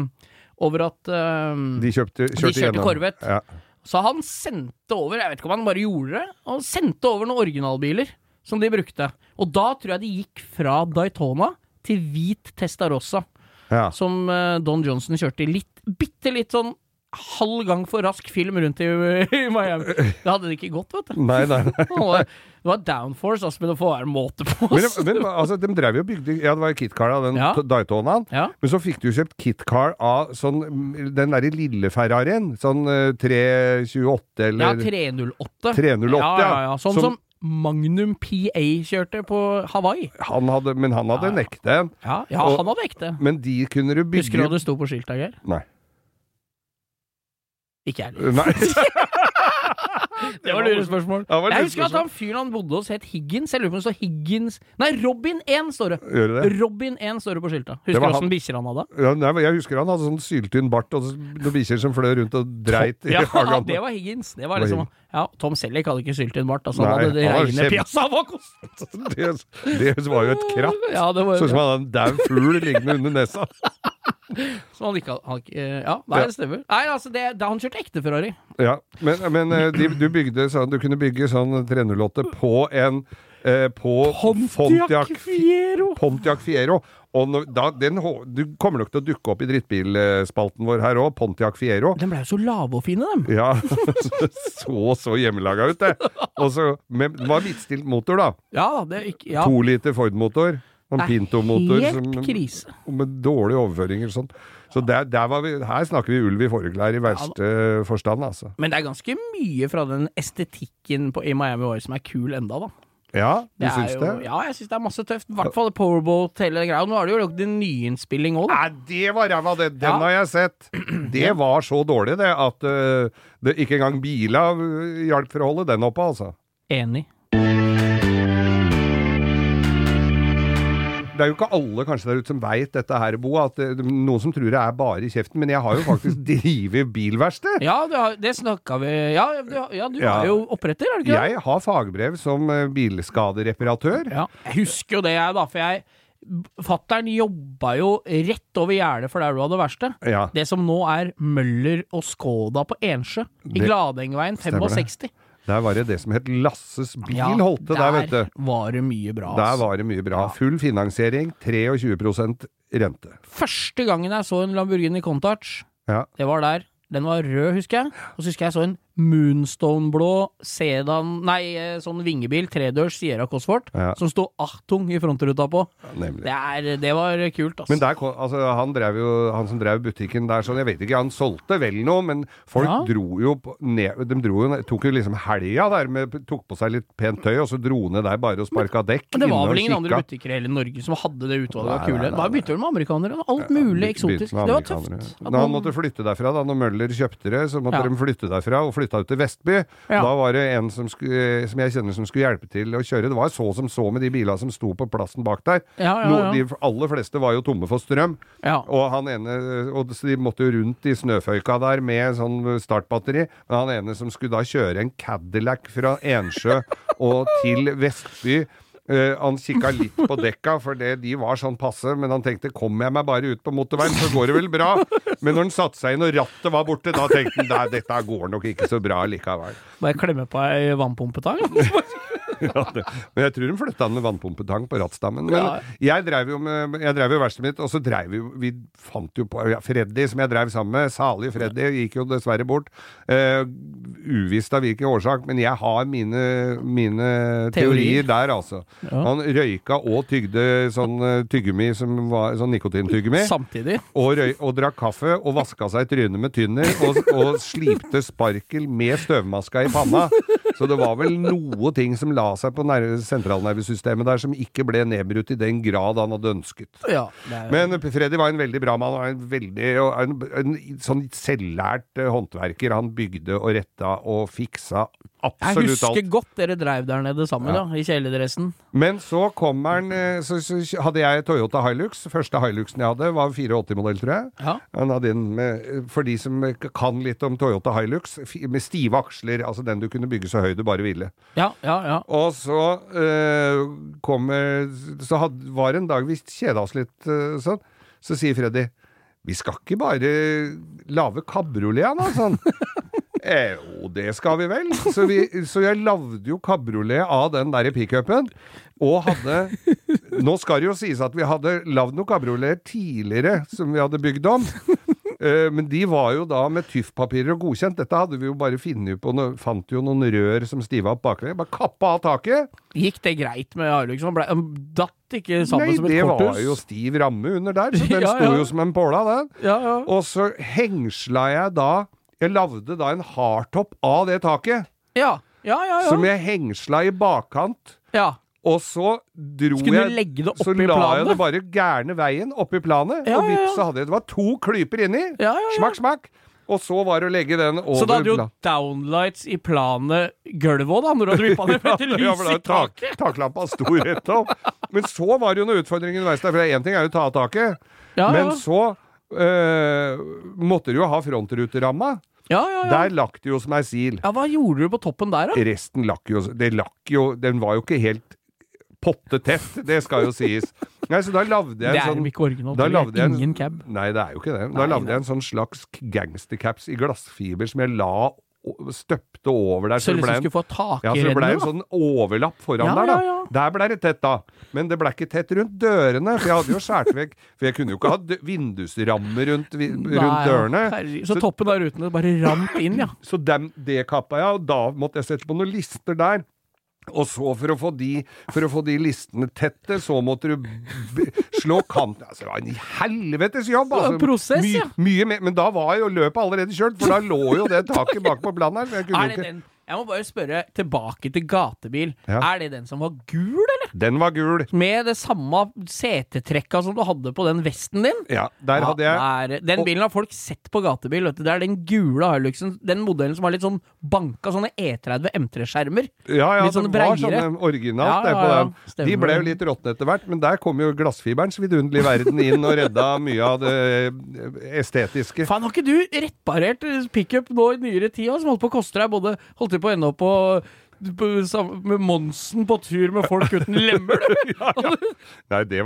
de kjørte Corvette. Ja. Så han sendte over, jeg vet ikke om han bare gjorde det, han sendte over noen originalbiler som de brukte. Og da tror jeg de gikk fra Daytona til hvit Testarossa, som Don Johnson kjørte i bitte litt sånn halv gang for rask film rundt i Miami. Det hadde det ikke gått, vet du. Nei. Det var downforce, altså, men det får være en måte på oss. Men altså, de drev jo og bygde, det var KitKar av den Daytonaen, men så fikk du kjøpt KitKar av sånn, den der lille Ferrarien, sånn 328 eller... Ja, 308. 308, ja. Sånn som Magnum PA kjørte på Hawaii. Men han hadde en ekte. Ja, han hadde ekte. Men de kunne du bygge... Husker du hva det sto på skiltet, Geir? Nei. Ikke ærlig. Nei. Det var lurespørsmål. Jeg husker at han fyren han bodde hos het Higgins. Jeg lurer på om det står Higgins. Nei, Robin 1 står det. Gjør det? Robin 1 står det på skiltet. Husker du hvordan bikkjer han hadde? Ja, nei, jeg husker han hadde sånn syltynn bart og noen bikkjer som fløy rundt og dreit i hagen. Ja, det var Higgins. Det var liksom... Ja, Tom Selleck hadde ikke syltynn bart. Altså, han hadde det reine Piazza Avocos. Det var jo et kratt. Ja, det var... Sånn som han hadde en dau fugl liggende under nesa. Så han ikke det stemmer. Nei, altså, da han kjørte ekte Ferrari. Ja, men du bygde sånn, du kunne bygge sånn 308 på en Pontiac Fiero. Og du kommer nok til å dukke opp i drittbilspalten vår her også, Pontiac Fiero. Den ble jo så lave og fine, dem. Ja, så hjemmelaga ut det. Og så, den var midtstilt motor da. Ja, det ikke, ja. 2 liter Ford-motor. En Pinto-motor helt krise. Med dårlige overføringer og sånn. Så her snakker vi ulv i forklær i verste forstand, altså. Men det er ganske mye fra den estetikken i Miami Vice som er kul enda, da. Ja, du syns det? Ja, jeg syns det er masse tøft. I hvert fall Powerboat, hele greia. Nå har det jo lagt en nyinnspilling også, da. Nei, det var ræva, den har jeg sett. Det var så dårlig, det, at det ikke engang bila hjalp for å holde den oppe, altså. Enig. Det er jo ikke alle kanskje der ute som vet dette her, Bo, at noen som tror det er bare i kjeften, men jeg har jo faktisk drivet bilverksted. Ja, det snakket vi. Ja, du er jo oppretter, er du ikke det? Jeg har fagbrev som bilskadereparatør. Ja, jeg husker jo det, da, fatteren jobba jo rett over gjerdet for der du hadde verksted. Ja. Det som nå er Møller og Skoda på Ensjø, i Gladengveien 65. Der var det som het Lasses bil, holdt det der, vet du. Der var det mye bra. Der var det mye bra. Full finansiering, 23% rente. Første gangen jeg så en Lamborghini Countach, det var der. Den var rød, husker jeg. Og så husker jeg så en Moonstone-blå sedan, sånn vingebil, 3-dørs Sierra Cosworth, som stod Achtung i frontruta på. Det var kult, altså. Men der, han som drev butikken der, sånn, jeg vet ikke, han solgte vel noe, men folk dro jo ned, tok jo liksom helga der, tok på seg litt pent tøy, og så dro ned der bare og sparka dekk. Men det var vel ingen andre butikker i hele Norge som hadde det utvalget av kule. Da begynte vel med amerikanere, alt mulig eksotisk. Det var tøft. Når han måtte flytte derfra, da, når Møller kjøpte det, så måtte de flytte derfra, og flytta ut til Vestby. Da var det en som jeg kjenner som skulle hjelpe til å kjøre. Det var så med de bilene som sto på plassen bak der. De aller fleste var jo tomme for strøm. Og han ene, så de måtte jo rundt i snøføyka der med sånn startbatteri. Men han ene som skulle da kjøre en Cadillac fra Ensjø og til Vestby, han kikket litt på dekka, for de var sånn passe, men han tenkte, kommer jeg meg bare ut på motorveien, så går det vel bra. Men når han satte seg inn og rattet var borte, da tenkte han, nei, dette går nok ikke så bra likevel. Bare klemme på ei vannpumpetang? Men jeg tror de flyttet han med vannpumpetang på rattstammen. Men jeg drev jo verkstedet mitt, og så vi fant jo på Freddy, som jeg drev sammen med, salig Freddy, gikk jo dessverre bort. Uvisst av hvilken årsak, men jeg har mine teorier der, altså. Han røyka og tygde sånn tyggemi som var sånn nikotintyggemi. Samtidig. Og drakk kaffe og vaska seg i trynet med tynner og slipte sparkel med støvmaska i panna. Så det var vel noe ting som la seg på sentralnervesystemet der, som ikke ble nedbrutt i den grad han hadde ønsket. Ja, Men Freddy var en veldig bra mann, og en sånn selvlært håndverker. Han bygde og retta og fiksa absolutt alt. Jeg husker godt dere drev der nede sammen, i kjeledressen. Men så kommer han, så hadde jeg Toyota Hilux. Første Hiluxen jeg hadde var 84-modell, tror jeg. Ja. Han hadde en for de som kan litt om Toyota Hilux, med stive aksler, altså den du kunne bygge så høy du bare ville. Ja. Og så var en dag vi kjeda oss litt sånn, så sier Freddy, vi skal ikke bare lave kabriolet, da, sånn. Jo, det skal vi vel. Så jeg lavde jo kabriolet av den der pick-upen, og nå skal det jo sies at vi hadde lavd noen kabriolet tidligere, som vi hadde bygd om, men de var jo da med tyffpapirer og godkjent. Dette hadde vi jo bare finnet på, fant jo noen rør som stiva opp baklengs, bare kappa av taket. Gikk det greit med Hilux? Datt ikke sammen som et korthus? Nei, det var jo stiv ramme under der, så den sto jo som en påla, den. Ja. Og så hengsla jeg lavde da en hardtopp av det taket. Ja. Som jeg hengsla i bakkant. Ja. Og så dro Skulle du legge det oppi planet? Så la jeg det bare gærne veien oppi planet, og vips så hadde jeg, det var 2 klyper inni. Smakk. Og så var det å legge den over. Så da hadde jo downlights i planet gulvet også, da, når du hadde vippet det for etter lys i taket. Taklampa sto rett opp. Men så var det jo noen utfordringer underveis der, for en ting er jo å ta av taket, men så måtte du jo ha frontruteramma. Der lakk det jo som ei sil. Ja, hva gjorde du på toppen der, da? Resten lakk jo, den var jo ikke helt pottetett, det skal jo sies. Nei, så da lavde jeg en sånn... Det er ikke originalt, det er ingen cab. Nei, det er jo ikke det. Da lavde jeg en sånn slags gangstercaps i glassfiber som jeg støpte over der. Så liksom skulle få tak i så det ble en sånn overlapp foran der da. Der ble det tett da. Men det ble ikke tett rundt dørene, for jeg hadde jo skjært vekk, for jeg kunne jo ikke ha vindusrammer rundt dørene. Så toppen av rutene bare rant inn, ja. Så det kappa jeg, og da måtte jeg sette på noen lister der. Og så for å få de listene tette, så måtte du slå kant. Altså, det var en helvetes jobb. Altså, prosess, mye mer, men da var jo løpet allerede kjørt, for da lå jo det taket bak på planen her. Jeg må bare spørre tilbake til gatebil. Er det den som var gul, eller? Den var gul. Med det samme setetrekka som du hadde på den vesten din? Ja, der hadde jeg... Den bilen har folk sett på gatebil, vet du. Det er den gule Hiluxen, den modellen som har litt sånn banka, sånne E30 M3-skjermer. Ja, litt sånn det var sånn originalt der på den. De ble jo litt råttende etter hvert, men der kom jo glassfiberens vidunderlige verden inn og redda mye av det estetiske. Faen, har ikke du reparert pick-up nå i nyere tid, som holdt på å koste deg både... Holdt på å ende opp med Monsen på tur med folk uten lemmer. Nei, det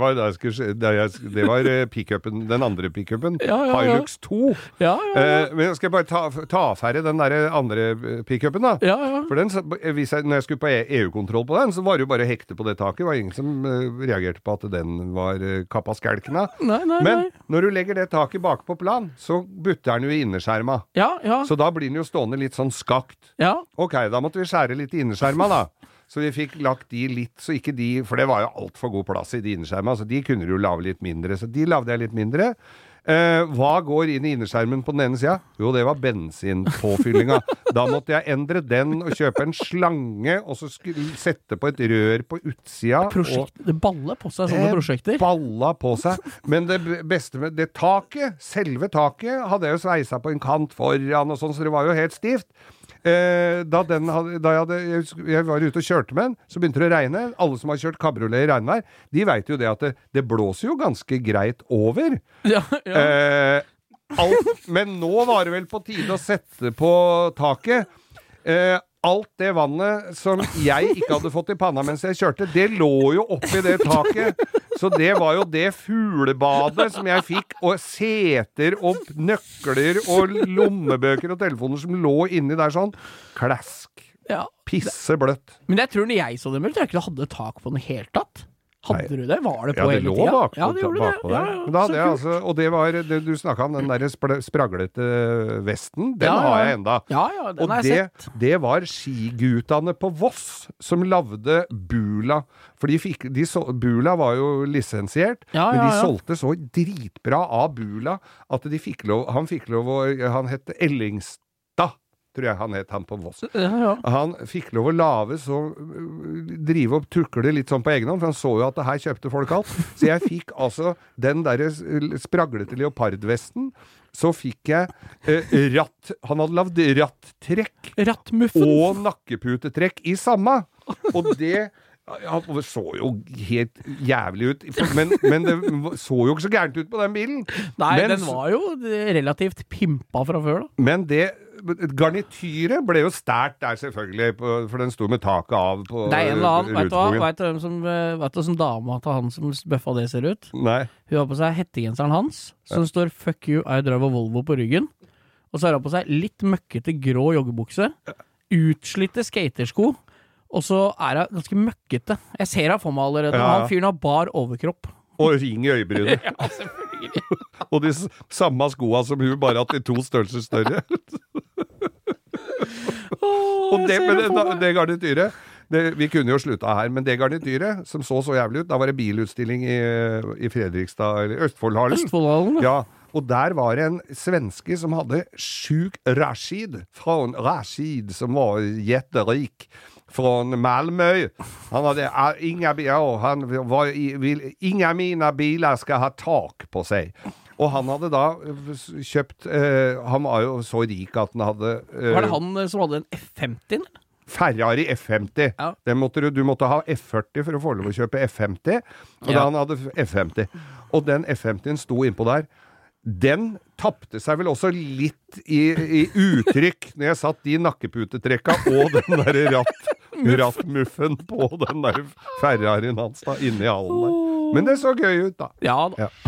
var pick-upen, den andre pick-upen, Hilux 2. Men jeg skal bare ta ferdig den der andre pick-upen da. For den, når jeg skulle på EU-kontroll på den, så var det jo bare å hekte på det taket. Det var ingen som reagerte på at den var kappa skelkene. Men når du legger det taket bak på plan, så butter den jo i innerskjerma. Så da blir den jo stående litt sånn skakt. Ok, da måtte vi skjære litt i innerskjerma da. Så vi fikk lagt de litt, så ikke de, for det var jo alt for god plass i de innerskjerma, så de kunne du jo lave litt mindre, så de lavde jeg litt mindre. Hva går inn i innerskjermen på den ene siden? Jo, det var bensinpåfyllinga. Da måtte jeg endre den og kjøpe en slange, og så sette på et rør på utsida. Det baller på seg sånne prosjekter. Det balla på seg. Men det beste med det taket, selve taket, hadde jeg jo sveisa på en kant foran og sånn, så det var jo helt stivt. Da jeg var ute og kjørte med den, så begynte det å regne. Alle som har kjørt kabriolet i regnvær, de vet jo det at det blåser jo ganske greit over. Men nå var det vel på tide å sette på taket. Alt det vannet som jeg ikke hadde fått i panna mens jeg kjørte, det lå jo oppi det taket. Så det var jo det fuglebadet som jeg fikk, og seter og nøkler og lommebøker og telefoner som lå inni der sånn. Klask. Pisse bløtt. Men jeg tror når jeg så det, men jeg tror ikke det hadde tak på den helt tatt. Hadde du det? Var det på hele tida? Ja, det lå bakpå der. Men da hadde jeg altså, og det var, du snakket om den der spraglete vesten, den har jeg enda. Den har jeg sett. Det var skigutane på Voss som lavde Bula. For Bula var jo lisensiert, men de solgte så dritbra av Bula at han fikk lov, han het Ellingstad, tror jeg han het, han på Voss. Ja. Han fikk lov å drive og tukle litt sånn på egen hånd, for han så jo at det her kjøpte folk alt. Så jeg fikk altså den der spraglete leopardvesten, så fikk jeg ratt, han hadde lavd rattrekk og nakkeputetrekk i samme, og det så jo helt jævlig ut, men det så jo ikke så gærent ut på den bilen. Nei, men, den var jo relativt pimpa fra før da. Men det garnityret ble jo stært der selvfølgelig, for den sto med taket av på det en eller annen, vet du som dama til han som bøffa det ser ut? Nei. Hun har på seg hettegenseren hans, som står Fuck you, I drive a Volvo på ryggen, og så har hun på seg litt møkkete grå joggebukse, utslitte skatersko, og så hun ganske møkkete. Jeg ser henne for meg allerede, han fyren har bar overkropp. Og ring i øyebrynet. Ja, selvfølgelig. Og de samme skoene som hun, bare at de 2 størrelser større. Og det garnityret, vi kunne jo slutta her, men det garnityret som så jævlig ut, da var det bilutstilling i Fredrikstad, eller Østfoldhallen. Ja, og der var det en svenske som hadde Sjuk Rashid, fra Rashid, som var jätterik, fra Malmö. Han hadde inga mina bilar skal ha tak på seg. Og han hadde da kjøpt han var jo så rik at han hadde var det han som hadde en F50? Ferrari F50. Ja. Du måtte ha F40 for å få lov å kjøpe F50, og da han hadde F50. Og den F50-en sto innpå der. Den tappte seg vel også litt i uttrykk når jeg satt de nakkeputetrekka og den der rattmuffen på den der Ferrarien hans da, inne i hallen der. Men det så gøy ut da. Ja da. Ja.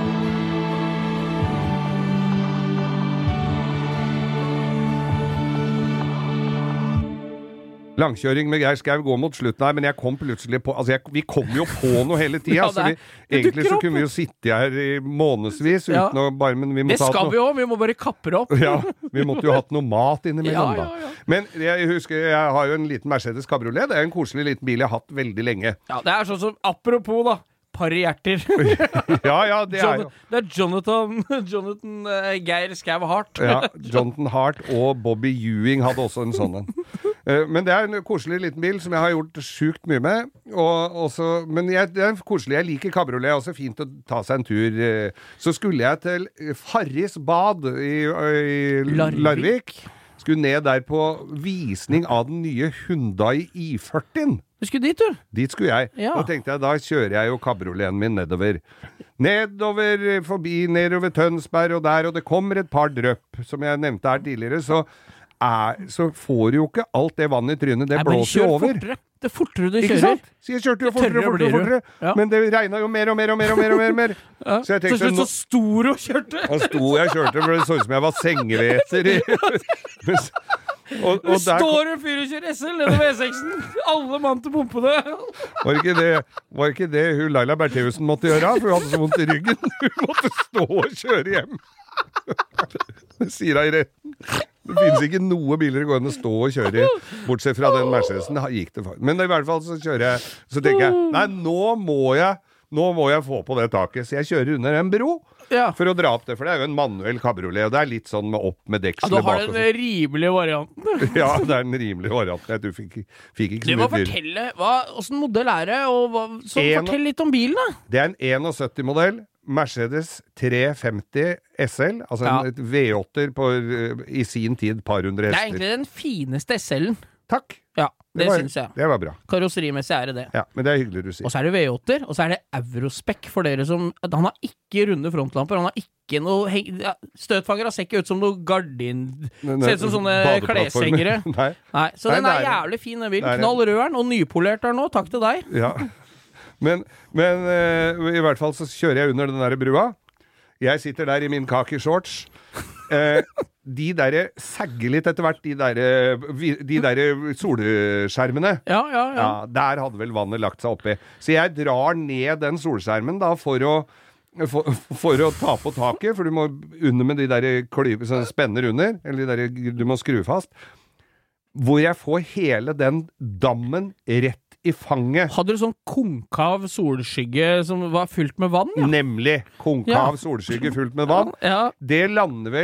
Langkjøring med Geir Skau går mot slutten her, men jeg kom plutselig på, altså vi kom jo på noe hele tiden, så egentlig så kunne vi jo sitte her i månedsvis uten å bare, men vi måtte det skal vi jo, vi må bare kappe opp. Ja, vi måtte jo hatt noe mat innimellom da. Men jeg husker, jeg har jo en liten Mercedes Cabriolet, det er en koselig liten bil jeg har hatt veldig lenge. Ja, det er sånn som, apropos da, par hjerter. Ja, det er jo. Det er Jonathan Geir Skau Hart. Ja, Jonathan Hart og Bobby Ewing hadde også en sånn en. Men det er en koselig liten bil som jeg har gjort sjukt mye med, men det er koselig, jeg liker Cabriolet, også fint å ta seg en tur. Så skulle jeg til Farris Bad i Larvik, skulle ned der på visning av den nye Hyundai i40. Du skulle dit, du? Dit skulle jeg. Ja. Da tenkte jeg, da kjører jeg jo Cabrioleten min nedover Tønsberg og der, og det kommer et par drøpp, som jeg nevnte her tidligere, så får du jo ikke alt det vann i trynet, det blåser jo over. Det fortere du kjører. Ikke sant? Så jeg kjørte jo fortere. Ja. Men det regnet jo mer. Ja. Så jeg tenkte... Så stor og kjørte. Og jeg kjørte, for det så ut som jeg var sengeveter. Det står en fyr og kjører SL nede ved E6-en. Alle mann til pumpene. Var ikke det hun Laila Bertheussen måtte gjøre, for hun hadde så vondt i ryggen. Hun måtte stå og kjøre hjem. Det sier hun i retten. Det finnes ikke noe biler det går an å stå og kjøre i, bortsett fra den Mercedesen. Men i hvert fall så kjører jeg, så tenker jeg, nei, nå må jeg få på det taket. Så jeg kjører under en bro for å dra opp det, for det er jo en manuell cabriolet, og det er litt sånn med opp med dekselet bak. Du har den rimelige varianten. Ja, det er den rimelige varianten. Du fikk ikke så mye dyr. Du må fortelle, hvordan modell er det, og fortell litt om bilen da. Det er en 71-modell. Mercedes 350 SL, altså en V8 i sin tid par hundre hester. Det er egentlig den fineste SL-en. Takk. Ja, det synes jeg. Det var bra. Karosserimessig er det. Ja, men det er hyggelig du sier. Og så er det V8-er, og så er det Eurospec for dere som... Han har ikke runde frontlamper, han har ikke noe... Støtfanger ser ikke ut som noe gardin... Ser ut som sånne kleshengere. Nei. Så den er jævlig fin, den bilen. Knall røren, og nypolert der nå. Takk til deg. Ja. Men i hvert fall så kjører jeg under den der brua. Jeg sitter der i min khaki-shorts. De der sagger litt etter hvert, de der solskjermene. Ja, der hadde vel vannet lagt seg oppi. Så jeg drar ned den solskjermen da for å ta på taket, for du må under med de der klyver som spenner under, eller de der du må skru fast. Hvor jeg får hele den dammen rett i fanget. Hadde du sånn konkav solskygge som var fullt med vann? Ja? Nemlig. Konkav solskygge fullt med vann. Ja. Det lander vel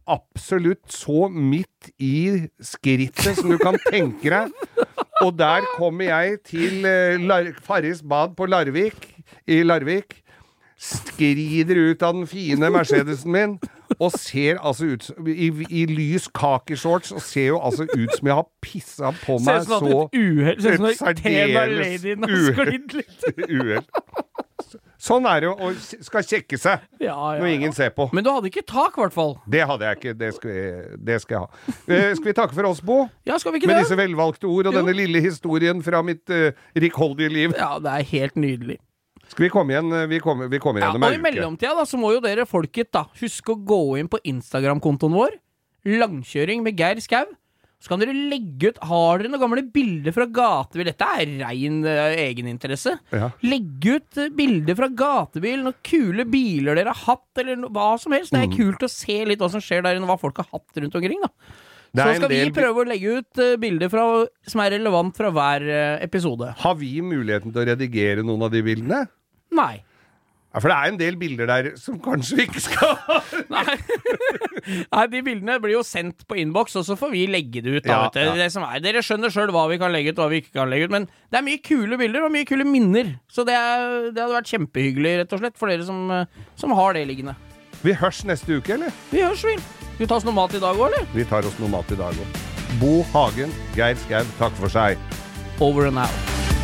absolutt så midt i skrittet som du kan tenke deg. Og der kommer jeg til Farris bad på i Larvik, skrider ut av den fine Mercedesen min, og ser altså ut i lys kakeshorts, og ser jo altså ut som jeg har pisset på meg så et særdeles uhell. Sånn det jo, og skal kjekke seg når ingen ser på. Men du hadde ikke tak, i hvert fall. Det hadde jeg ikke, det skal jeg ha. Skal vi takke for oss, Bo? Ja, skal vi ikke Med det? disse velvalgte ord og denne lille historien fra mitt rikholdige liv. Ja, det helt nydelig. Skal vi komme igjen? Vi kommer igjen om en uke. Og i mellomtida da, så må jo dere folket da, huske å gå inn på Instagram-kontoen vår, Langkjøring med Geir Skau. Så kan dere legge ut, har dere noen gamle bilder fra gatebil, dette ren egeninteresse. Ja. Legge ut bilder fra gatebil, noen kule biler dere har hatt, eller hva som helst. Det kult å se litt hva som skjer der inne, hva folk har hatt rundt omkring da. Så skal vi prøve å legge ut bilder som relevant fra hver episode. Har vi muligheten til å redigere noen av de bildene? Nei. Ja, for det en del bilder der som kanskje vi ikke skal ha. Nei, de bildene blir jo sendt på inbox, og så får vi legge det ut da, vet du. Det som dere skjønner selv hva vi kan legge ut, hva vi ikke kan legge ut, men det mye kule bilder og mye kule minner, så det hadde vært kjempehyggelig, rett og slett, for dere som har det liggende. Vi hørs neste uke, eller? Vi hørs, vi. Skal vi ta oss noe mat i dag også, eller? Vi tar oss noe mat i dag også. Bo Hagen, Geir Skau, takk for seg. Over and out.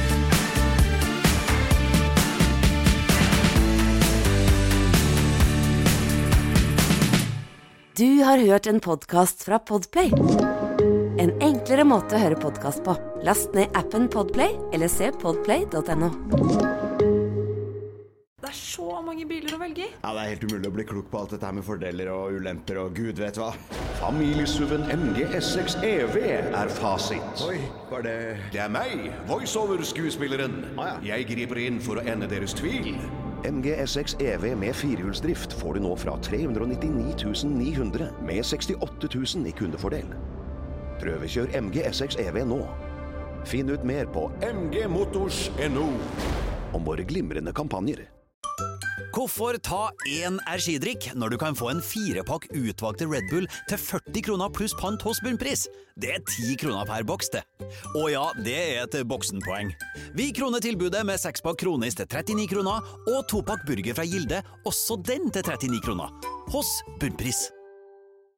Du har hørt en podcast fra Podplay. En enklere måte å høre podcast på. Last ned appen Podplay, eller se podplay.no. Det så mange biler å velge i. Ja, det helt umulig å bli klok på alt dette her med fordeler og ulemper og gud vet hva. Familiesuven MG S6 EV fasit. Oi, var det... Det meg, voiceover-skuespilleren. Jeg griper inn for å ende deres tvil. MG S6 EV med firehjulsdrift får du nå fra 399 900 med 68 000 i kundefordel. Prøvekjør MG S6 EV nå. Finn ut mer på mgmotors.no om våre glimrende kampanjer. Hvorfor ta en energidrikk når du kan få en 4-pakk utvalgte Red Bull til 40 kroner pluss pant hos Bunnpris? Det 10 kroner per boks, det. Og ja, det et boksenpoeng. Vi kroner tilbudet med 6-pakk kronis til 39 kroner, og 2-pakk burger fra Gilde, også den til 39 kroner. Hos Bunnpris.